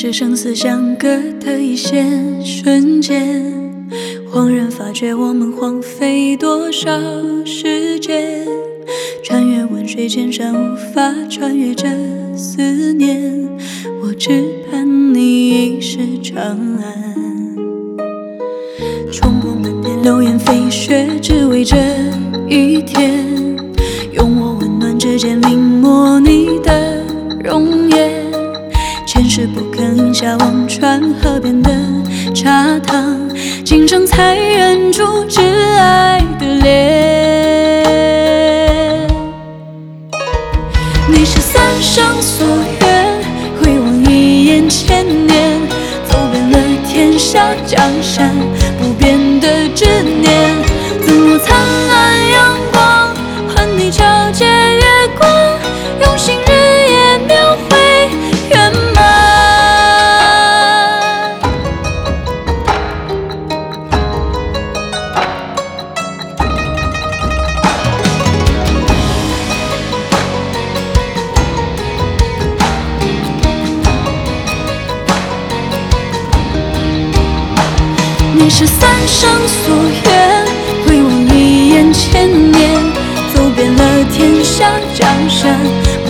是生死相隔的一线瞬间，恍然发觉我们荒废多少时间，穿越万水千山无法穿越这思念，我只盼你一世长安。冲破满天流言蜚血，只为这一天，用我温暖指尖临摹你的容颜，前世不肯饮下忘川河边的茶汤，今生才忍住挚爱的脸。你是三生所愿，回望一眼千年，走遍了天下江山，不变的执念，怎落灿烂阳光，和你皎洁月光，用心日夜描绘圆满。你是三生所愿，回望一眼千年，走遍了天下江山，